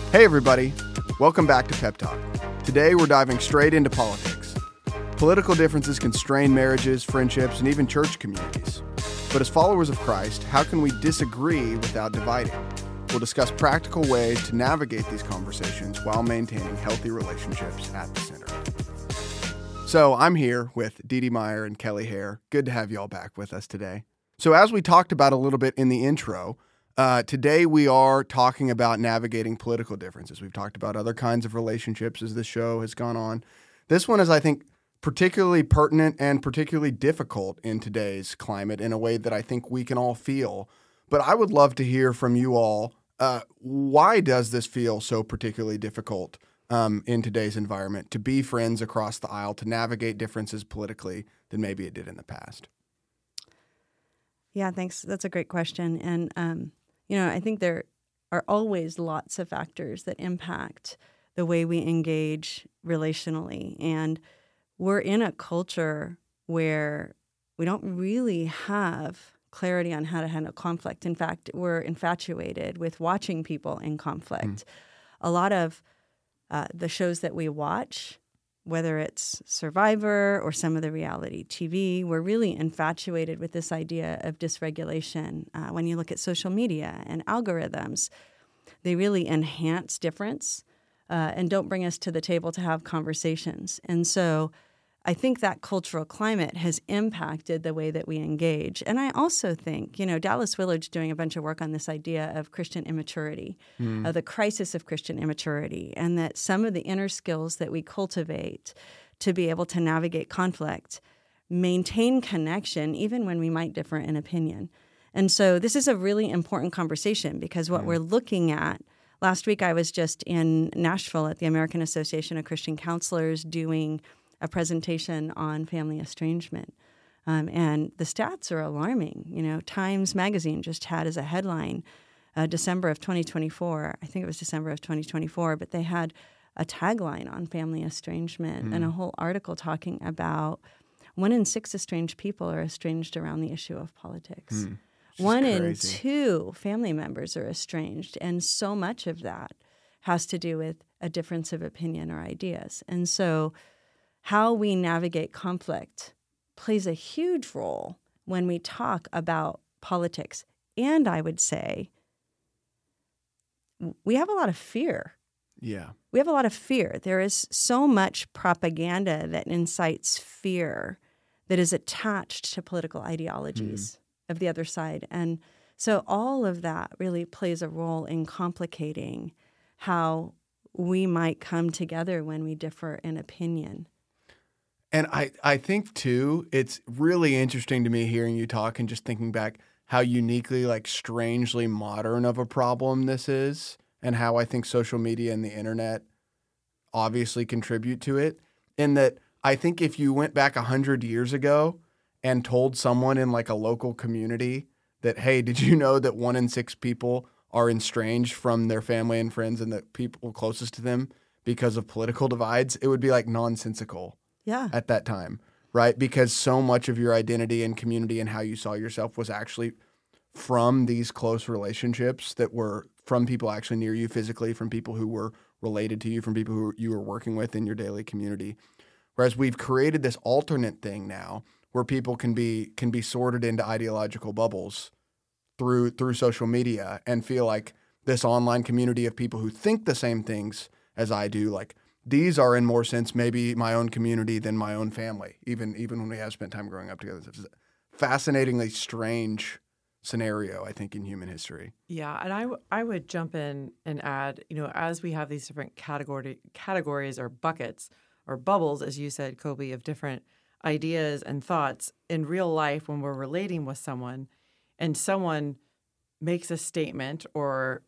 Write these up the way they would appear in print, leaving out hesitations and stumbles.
Hey everybody, welcome back to Pep Talk. Today we're diving straight into politics. Political differences can strain marriages, friendships, and even church communities. But as followers of Christ, how can we disagree without dividing? We'll discuss practical ways to navigate these conversations while maintaining healthy relationships at the center. So I'm here with Dee Dee Meyer and Kelly Hare. Good to have y'all back with us today. So as we talked about a little bit in the intro, today we are talking about navigating political differences. We've talked about other kinds of relationships as the show has gone on. This one is, I think, particularly pertinent and particularly difficult in today's climate in a way that I think we can all feel. But I would love to hear from you all. Why does this feel so particularly difficult in today's environment to be friends across the aisle, to navigate differences politically than maybe it did in the past? Yeah, thanks. That's a great question. And, I think there are always lots of factors that impact the way we engage relationally. And we're in a culture where we don't really have clarity on how to handle conflict. In fact, we're infatuated with watching people in conflict. A lot of the shows that we watch, whether it's Survivor or some of the reality TV, we're really infatuated with this idea of dysregulation. When you look at social media and algorithms, they really enhance difference and don't bring us to the table to have conversations. And so I think that cultural climate has impacted the way that we engage. And I also think, Dallas Willard's doing a bunch of work on this idea of Christian immaturity, of the crisis of Christian immaturity, and that some of the inner skills that we cultivate to be able to navigate conflict, maintain connection, even when we might differ in opinion. And so this is a really important conversation because what we're looking at. Last week I was just in Nashville at the American Association of Christian Counselors doing a presentation on family estrangement. And the stats are alarming. Times Magazine just had as a headline December of 2024. I think it was December of 2024, but they had a tagline on family estrangement and a whole article talking about 1 in 6 estranged people are estranged around the issue of politics. 1 in 2 family members are estranged, and so much of that has to do with a difference of opinion or ideas. And so how we navigate conflict plays a huge role when we talk about politics. And I would say we have a lot of fear. Yeah. We have a lot of fear. There is so much propaganda that incites fear that is attached to political ideologies of the other side. And so all of that really plays a role in complicating how we might come together when we differ in opinion. And I think, too, it's really interesting to me hearing you talk and just thinking back how uniquely, strangely modern of a problem this is, and how I think social media and the internet obviously contribute to it. In that I think if you went back 100 years ago and told someone in a local community that, hey, did you know that 1 in 6 people are estranged from their family and friends and the people closest to them because of political divides, it would be nonsensical. Yeah. At that time, right? Because so much of your identity and community and how you saw yourself was actually from these close relationships that were from people actually near you physically, from people who were related to you, from people who you were working with in your daily community. Whereas we've created this alternate thing now where people can be sorted into ideological bubbles through social media and feel like this online community of people who think the same things as I do, these are in more sense maybe my own community than my own family, even when we have spent time growing up together. It's a fascinatingly strange scenario, I think, in human history. Yeah, and I would jump in and add, as we have these different categories or buckets or bubbles, as you said, Kobe, of different ideas and thoughts in real life when we're relating with someone and someone makes a statement or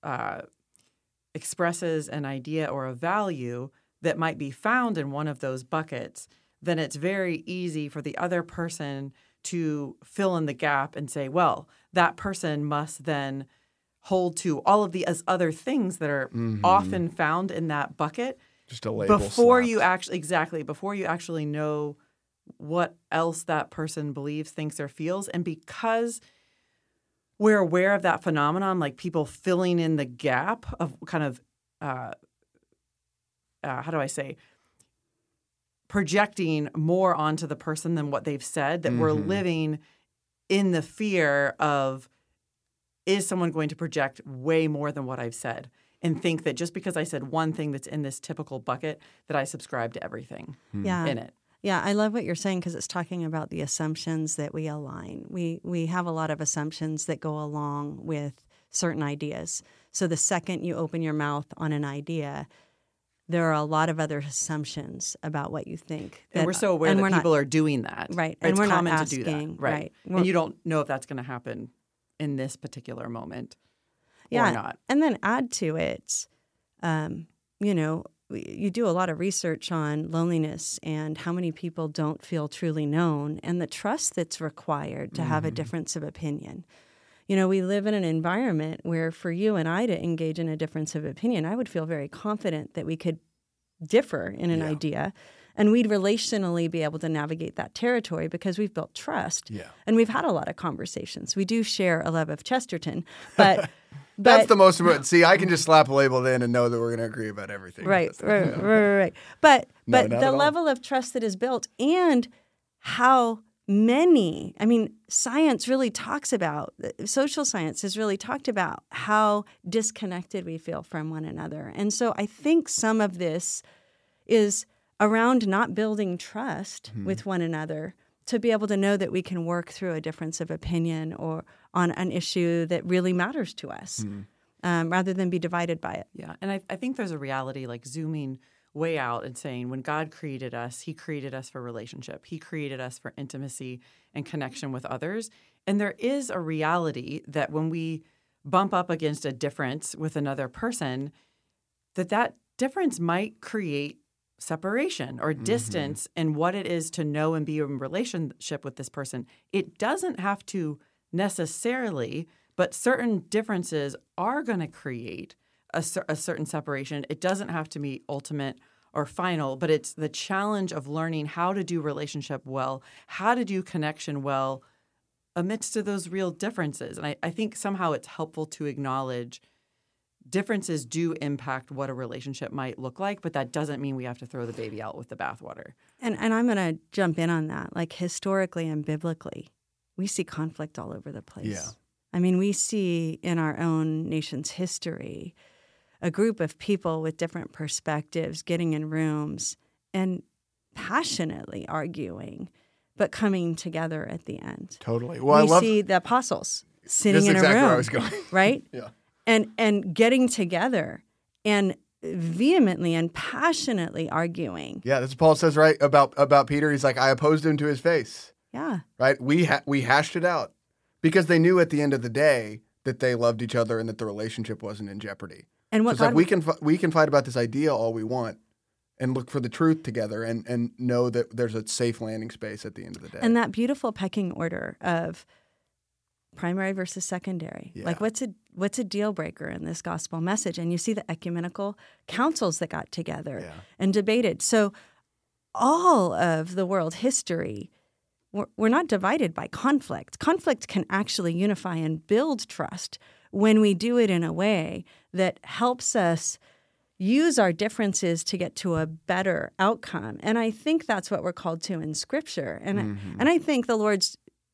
expresses an idea or a value that might be found in one of those buckets, then it's very easy for the other person to fill in the gap and say, well, that person must then hold to all of the other things that are often found in that bucket. Just a label before slapped. before you actually know what else that person believes, thinks, or feels. And because we're aware of that phenomenon, like people filling in the gap of kind of how do I say, projecting more onto the person than what they've said, that we're living in the fear of, is someone going to project way more than what I've said, and think that just because I said one thing that's in this typical bucket, that I subscribe to everything in it. Yeah, I love what you're saying, because it's talking about the assumptions that we align. We have a lot of assumptions that go along with certain ideas. So the second you open your mouth on an idea, there are a lot of other assumptions about what you think. And we're so aware that people are doing that. Right. And it's we're common not asking, to do that. Right. And you don't know if that's going to happen in this particular moment or not. And then add to it, you do a lot of research on loneliness and how many people don't feel truly known, and the trust that's required to have a difference of opinion. We live in an environment where for you and I to engage in a difference of opinion, I would feel very confident that we could differ in an idea, and we'd relationally be able to navigate that territory because we've built trust. Yeah. And we've had a lot of conversations. We do share a love of Chesterton, but that's the most important. See, I can just slap a label in and know that we're going to agree about everything. Right. But the level of trust that is built, and how many, science really talks about, social science has really talked about how disconnected we feel from one another. And so I think some of this is around not building trust with one another to be able to know that we can work through a difference of opinion or on an issue that really matters to us, rather than be divided by it. Yeah, and I think there's a reality, like zooming way out and saying, when God created us, he created us for relationship. He created us for intimacy and connection with others. And there is a reality that when we bump up against a difference with another person, that difference might create separation or distance in what it is to know and be in relationship with this person. It doesn't have to necessarily, but certain differences are going to create a certain separation. It doesn't have to be ultimate or final, but it's the challenge of learning how to do relationship well, how to do connection well amidst of those real differences. And I think somehow it's helpful to acknowledge differences do impact what a relationship might look like, but that doesn't mean we have to throw the baby out with the bathwater. And I'm going to jump in on that. Like, historically and biblically, we see conflict all over the place. Yeah. We see in our own nation's history a group of people with different perspectives getting in rooms and passionately arguing, but coming together at the end. Totally. Well, we see the apostles sitting in a room. That's exactly where I was going. Right? Yeah. And getting together and vehemently and passionately arguing. Yeah, that's what Paul says, right, about Peter. He's like, I opposed him to his face. Yeah. Right? We hashed it out because they knew at the end of the day that they loved each other and that the relationship wasn't in jeopardy. And what so it's like we can fight about this idea all we want and look for the truth together and know that there's a safe landing space at the end of the day. And that beautiful pecking order of primary versus secondary. Yeah. Like, what's a deal breaker in this gospel message? And you see the ecumenical councils that got together and debated. So all of the world history, we're not divided by conflict. Conflict can actually unify and build trust when we do it in a way that helps us use our differences to get to a better outcome. And I think that's what we're called to in Scripture. And I think the Lord's,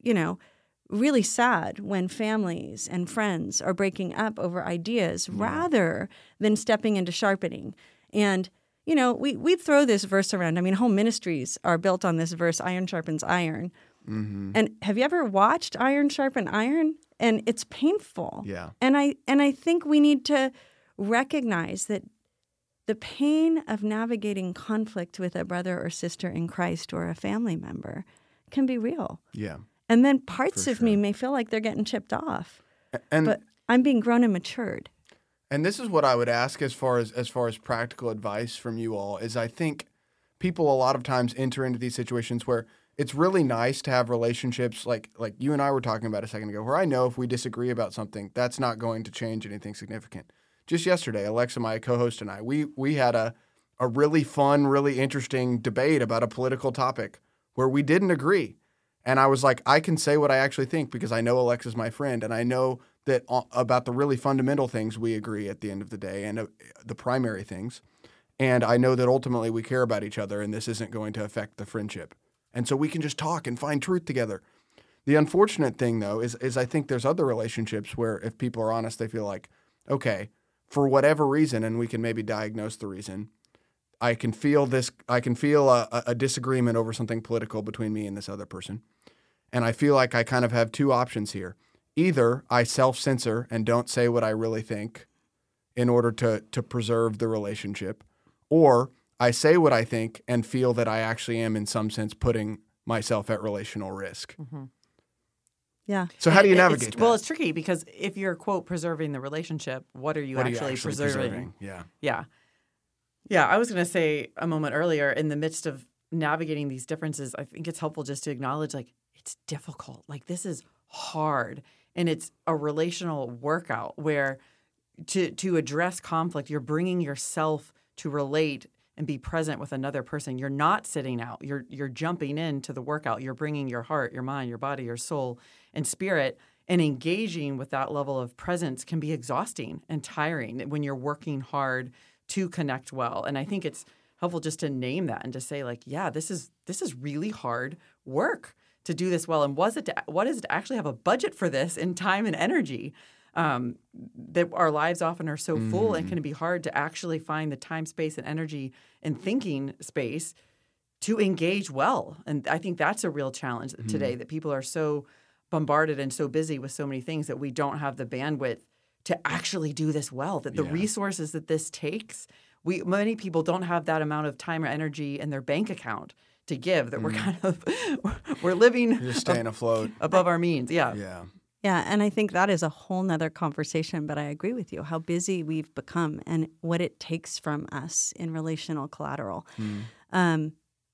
really sad when families and friends are breaking up over ideas rather than stepping into sharpening. And, we throw this verse around. whole ministries are built on this verse, iron sharpens iron. And have you ever watched iron sharpen iron? And it's painful. Yeah. And I think we need to recognize that the pain of navigating conflict with a brother or sister in Christ or a family member can be real. Yeah. And then parts of me may feel like they're getting chipped off. But I'm being grown and matured. And this is what I would ask as far as practical advice from you all is I think people a lot of times enter into these situations where it's really nice to have relationships like you and I were talking about a second ago, where I know if we disagree about something, that's not going to change anything significant. Just yesterday, Alexa, my co-host, and I, we had a really fun, really interesting debate about a political topic where we didn't agree. And I was like, I can say what I actually think because I know Alexa's my friend, and I know that about the really fundamental things we agree at the end of the day, and the primary things. And I know that ultimately we care about each other, and this isn't going to affect the friendship. And so we can just talk and find truth together. The unfortunate thing, though, is I think there's other relationships where if people are honest, they feel like, okay, for whatever reason, and we can maybe diagnose the reason, I can feel a disagreement over something political between me and this other person. And I feel like I kind of have two options here. Either I self-censor and don't say what I really think in order to preserve the relationship, or I say what I think and feel that I actually am in some sense putting myself at relational risk. Mm-hmm. Yeah. So how do you navigate that? Well, it's tricky because if you're, quote, preserving the relationship, what are you actually preserving? Yeah. Yeah. Yeah. I was going to say a moment earlier, in the midst of navigating these differences, I think it's helpful just to acknowledge, like, it's difficult. Like, this is hard. And it's a relational workout where to address conflict, you're bringing yourself to relate and be present with another person. You're not sitting out. You're jumping into the workout. You're bringing your heart, your mind, your body, your soul, and spirit, and engaging with that level of presence can be exhausting and tiring when you're working hard to connect well. And I think it's helpful just to name that and to say, like, yeah, this is really hard work to do this well. And what is it to actually have a budget for this in time and energy? That our lives often are so full and can be hard to actually find the time, space, and energy and thinking space to engage well. And I think that's a real challenge today, that people are so bombarded and so busy with so many things that we don't have the bandwidth to actually do this well, that the resources that this takes, many people don't have that amount of time or energy in their bank account to give, that we're kind of, we're living just staying afloat above our means. Yeah. Yeah, and I think that is a whole nother conversation, but I agree with you, how busy we've become and what it takes from us in relational collateral. And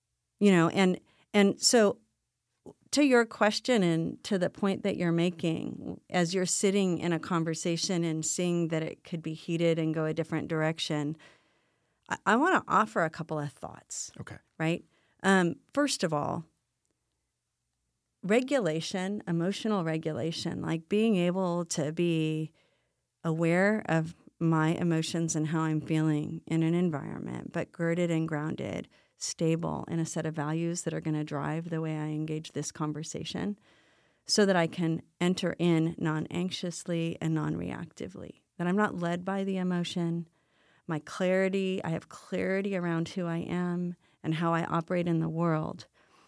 so to your question and to the point that you're making, as you're sitting in a conversation and seeing that it could be heated and go a different direction, I want to offer a couple of thoughts. Okay. Right? First of all, regulation, emotional regulation, like being able to be aware of my emotions and how I'm feeling in an environment, but girded and grounded, stable in a set of values that are going to drive the way I engage this conversation so that I can enter in non-anxiously and non-reactively, that I'm not led by the emotion. I have clarity around who I am and how I operate in the world.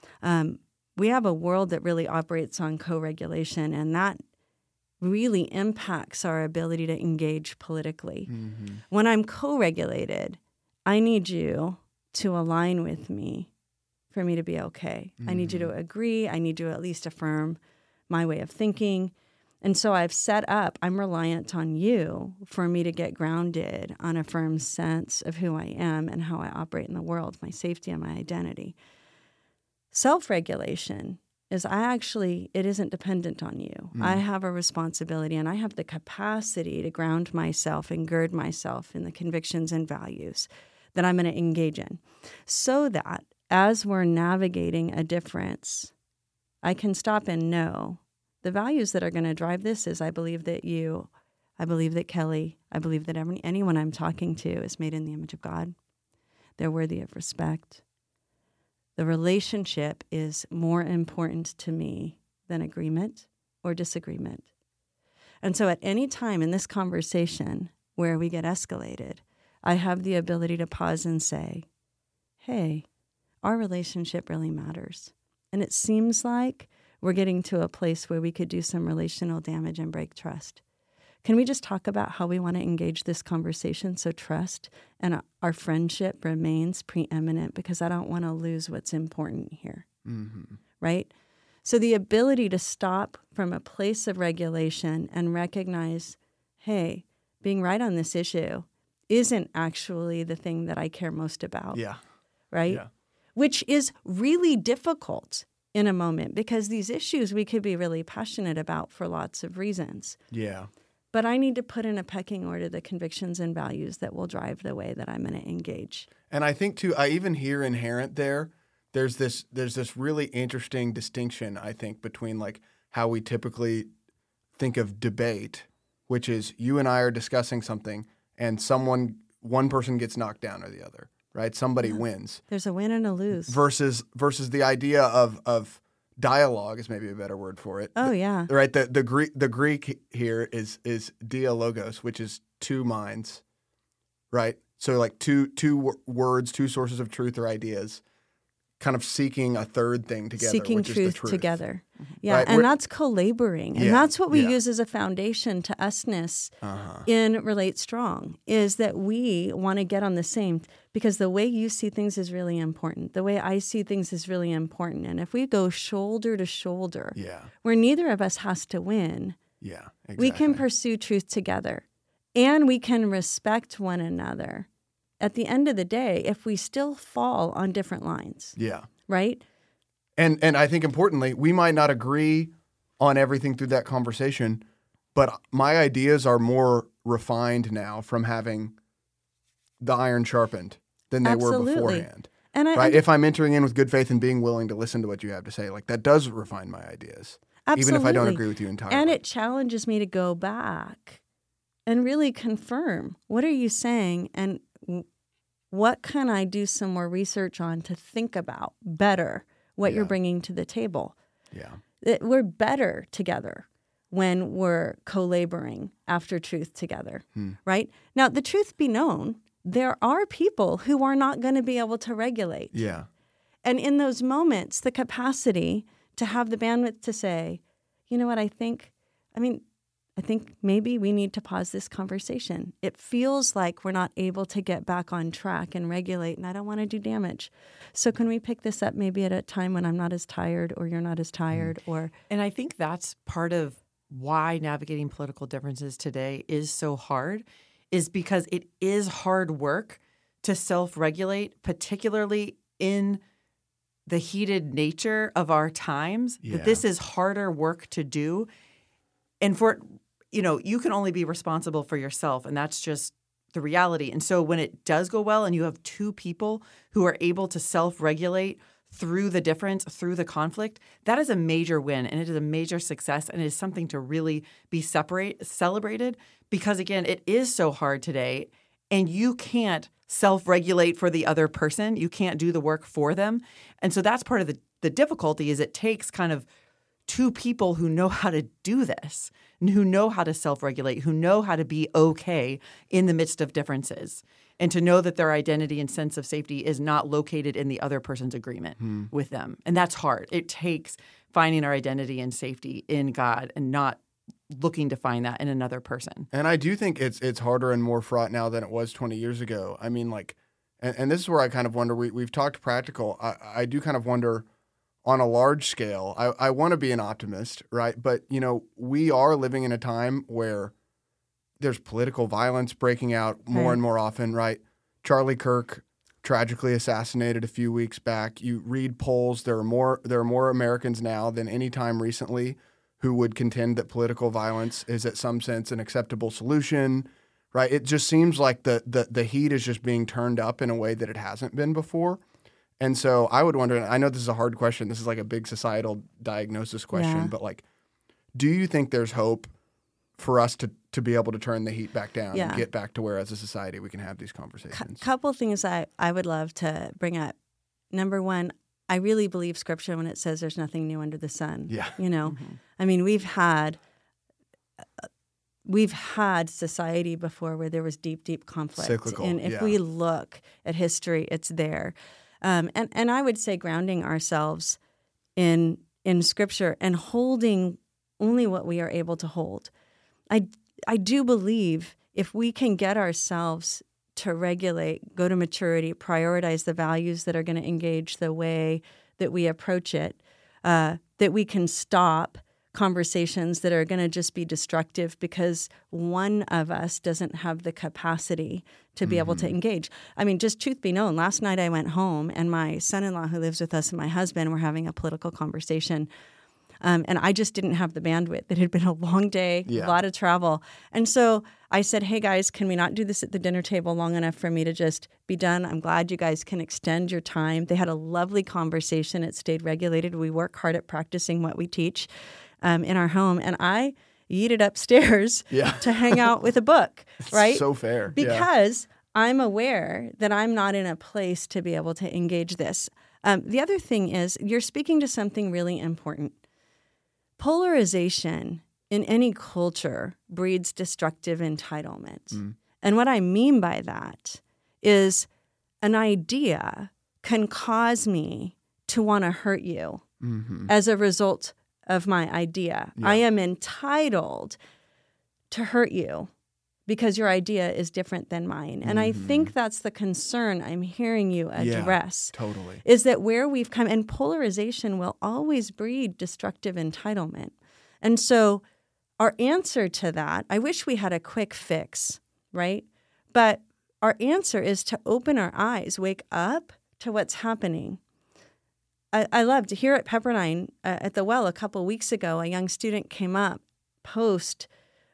We have a world that really operates on co-regulation, and that really impacts our ability to engage politically. When I'm co-regulated, I need you to align with me for me to be okay. I need you to agree. I need you to at least affirm my way of thinking. And so I'm reliant on you for me to get grounded on a firm sense of who I am and how I operate in the world, my safety and my identity. Self-regulation is it isn't dependent on you. I have a responsibility and I have the capacity to ground myself and gird myself in the convictions and values that I'm going to engage in so that as we're navigating a difference, I can stop and know the values that are going to drive this is I believe that Kelly, I believe that anyone I'm talking to is made in the image of God. They're worthy of respect. The relationship is more important to me than agreement or disagreement. And so at any time in this conversation where we get escalated, I have the ability to pause and say, hey, our relationship really matters. And it seems like we're getting to a place where we could do some relational damage and break trust. Can we just talk about how we want to engage this conversation so trust and our friendship remains preeminent, because I don't want to lose what's important here, right? So the ability to stop from a place of regulation and recognize, hey, being right on this issue isn't actually the thing that I care most about, right? Yeah. Which is really difficult in a moment because these issues we could be really passionate about for lots of reasons. Yeah. But I need to put in a pecking order the convictions and values that will drive the way that I'm going to engage. And I think, too, I even hear inherent there's this really interesting distinction, I think, between like how we typically think of debate which is you and I are discussing something and one person gets knocked down or the other, right? Somebody wins. There's a win and a lose. Versus the idea of dialogue is maybe a better word for it. Oh, yeah. Right. The Greek here is dialogos, which is two minds, right? So like two words, two sources of truth or ideas, kind of seeking a third thing together. Seeking which is the truth together. Yeah, right? and that's co-laboring. And Yeah, that's what we yeah. use as a foundation to usness in Relate Strong, is that we want to get on the same, because the way you see things is really important. The way I see things is really important. And if we go shoulder to shoulder, where neither of us has to win, exactly. we can pursue truth together. And we can respect one another. At the end of the day, if we still fall on different lines. Yeah. Right? And I think importantly, we might not agree on everything through that conversation, but my ideas are more refined now from having the iron sharpened than they were beforehand. And if I'm entering in with good faith and being willing to listen to what you have to say, like that does refine my ideas. Absolutely. Even if I don't agree with you entirely. And it challenges me to go back and really confirm, what are you saying, and what can I do some more research on to think about better what you're bringing to the table? Yeah. We're better together when we're co-laboring after truth together, right? Now, the truth be known, there are people who are not going to be able to regulate. Yeah. And in those moments, the capacity to have the bandwidth to say, you know what, I think maybe we need to pause this conversation. It feels like we're not able to get back on track and regulate, and I don't want to do damage. So can we pick this up maybe at a time when I'm not as tired or you're not as tired? And I think that's part of why navigating political differences today is so hard, is because it is hard work to self-regulate, particularly in the heated nature of our times. Yeah. That this is harder work to do. And you can only be responsible for yourself, and that's just the reality. And so when it does go well and you have two people who are able to self-regulate through the difference, through the conflict, that is a major win, and it is a major success, and it is something to really be celebrated, because, again, it is so hard today, and you can't self-regulate for the other person. You can't do the work for them. And so that's part of the difficulty, is it takes kind of two people who know how to do this, and who know how to self-regulate, who know how to be okay in the midst of differences, and to know that their identity and sense of safety is not located in the other person's agreement with them. And that's hard. It takes finding our identity and safety in God and not looking to find that in another person. And I do think it's harder and more fraught now than it was 20 years ago. I mean, like, and this is where I kind of wonder, we've talked practical. I do kind of wonder, on a large scale, I want to be an optimist, right? But, we are living in a time where there's political violence breaking out more and more often, right? Charlie Kirk tragically assassinated a few weeks back. You read polls, there are more Americans now than any time recently who would contend that political violence is, at some sense, an acceptable solution, right? It just seems like the heat is just being turned up in a way that it hasn't been before. And so I would wonder, and I know this is a hard question, this is like a big societal diagnosis question, but like, do you think there's hope for us to be able to turn the heat back down and get back to where, as a society, we can have these conversations? Couple things I would love to bring up. Number one, I really believe Scripture when it says there's nothing new under the sun. Yeah. I mean, we've had society before where there was deep conflict. Cyclical, and if we look at history, it's there. And I would say grounding ourselves in Scripture and holding only what we are able to hold. I do believe if we can get ourselves to regulate, go to maturity, prioritize the values that are going to engage the way that we approach it, that we can stop conversations that are going to just be destructive because one of us doesn't have the capacity to be able to engage. I mean, just truth be known, last night I went home and my son-in-law who lives with us and my husband were having a political conversation. And I just didn't have the bandwidth. It had been a long day, a lot of travel. And so I said, hey, guys, can we not do this at the dinner table long enough for me to just be done? I'm glad you guys can extend your time. They had a lovely conversation. It stayed regulated. We work hard at practicing what we teach in our home. And I yeeted upstairs to hang out with a book, right? So fair. Because I'm aware that I'm not in a place to be able to engage this. The other thing is you're speaking to something really important. Polarization in any culture breeds destructive entitlement. And what I mean by that is an idea can cause me to want to hurt you as a result of my idea. I am entitled to hurt you because your idea is different than mine. And I think that's the concern I'm hearing you address. Yeah, totally. Is that where we've come, and polarization will always breed destructive entitlement. And so our answer to that, I wish we had a quick fix, right? But our answer is to open our eyes, wake up to what's happening. I loved here at Pepperdine at the Well a couple weeks ago, a young student came up post,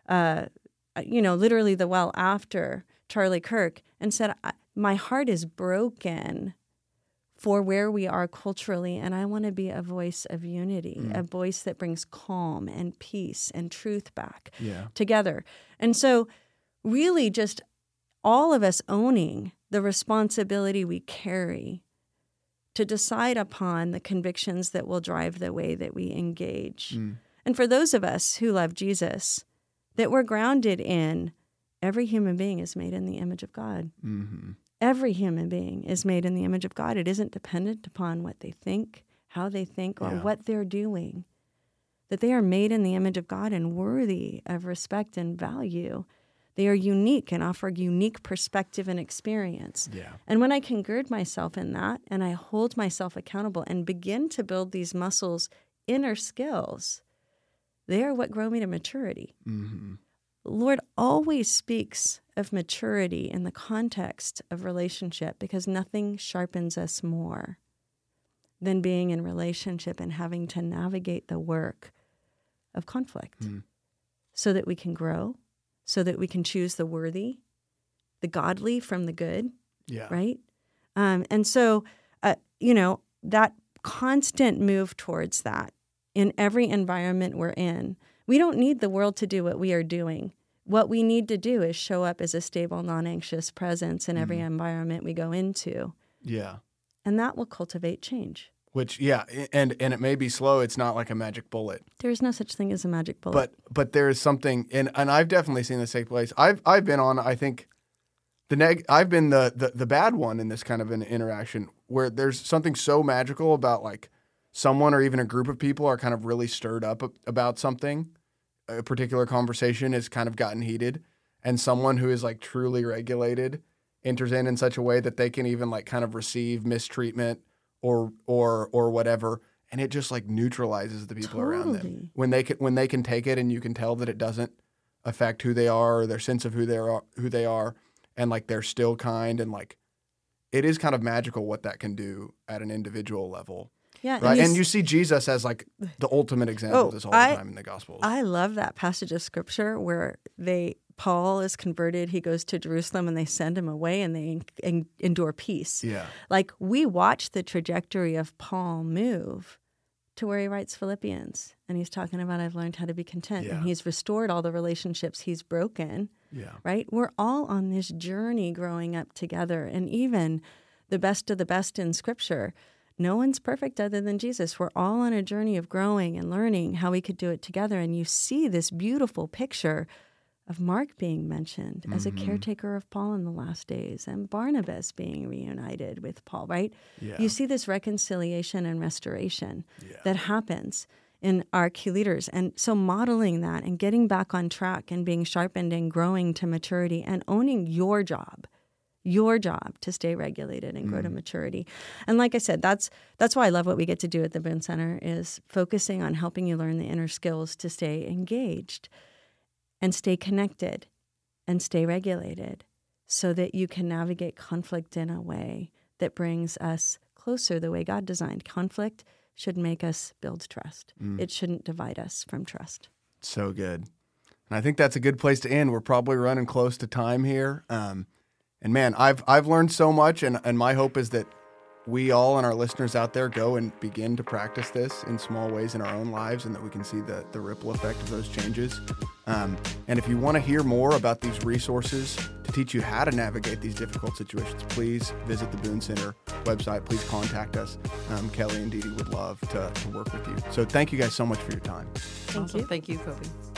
literally the Well after Charlie Kirk and said, my heart is broken for where we are culturally, and I want to be a voice of unity, a voice that brings calm and peace and truth back together. And so really just all of us owning the responsibility we carry to decide upon the convictions that will drive the way that we engage. And for those of us who love Jesus, that we're grounded in every human being is made in the image of God. Every human being is made in the image of God. It isn't dependent upon what they think, how they think, or what they're doing. That they are made in the image of God and worthy of respect and value. They are unique and offer unique perspective and experience. And when I can gird myself in that and I hold myself accountable and begin to build these muscles, inner skills, they are what grow me to maturity. Lord always speaks of maturity in the context of relationship because nothing sharpens us more than being in relationship and having to navigate the work of conflict so that we can grow, so that we can choose the worthy, the godly from the good, right? And so, that constant move towards that in every environment we're in. We don't need the world to do what we are doing. What we need to do is show up as a stable, non-anxious presence in every environment we go into. And that will cultivate change. Which, and it may be slow. It's not like a magic bullet. There is no such thing as a magic bullet. But there is something, and I've definitely seen this take place. I've been on, I think, I've been the bad one in this kind of an interaction where there's something so magical about like someone or even a group of people are kind of really stirred up about something. A particular conversation has kind of gotten heated, and someone who is like truly regulated enters in such a way that they can even like kind of receive mistreatment or whatever, and it just like neutralizes the people around them when they can take it, and you can tell that it doesn't affect who they are or their sense of who they are, and like they're still kind, and like it is kind of magical what that can do at an individual level. Yeah, right. And you see Jesus as like the ultimate example of this all the time in the Gospels. I love that passage of Scripture where Paul is converted. He goes to Jerusalem and they send him away and they endure peace. Like we watch the trajectory of Paul move to where he writes Philippians, and he's talking about I've learned how to be content, and he's restored all the relationships he's broken. Right. We're all on this journey growing up together, and even the best of the best in Scripture. No one's perfect other than Jesus. We're all on a journey of growing and learning how we could do it together. And you see this beautiful picture of Mark being mentioned as a caretaker of Paul in the last days, and Barnabas being reunited with Paul, right? You see this reconciliation and restoration that happens in our key leaders. And so modeling that and getting back on track and being sharpened and growing to maturity and owning your job to stay regulated and grow to maturity. And like I said, that's why I love what we get to do at the Boone Center is focusing on helping you learn the inner skills to stay engaged and stay connected and stay regulated so that you can navigate conflict in a way that brings us closer the way God designed. Conflict should make us build trust. It shouldn't divide us from trust. So good. And I think that's a good place to end. We're probably running close to time here. And man, I've learned so much, and my hope is that we all and our listeners out there go and begin to practice this in small ways in our own lives, and that we can see the ripple effect of those changes. And if you want to hear more about these resources to teach you how to navigate these difficult situations, please visit the Boone Center website. Please contact us. Kelly and Dee Dee would love to work with you. So thank you guys so much for your time. Thank you, Kobe.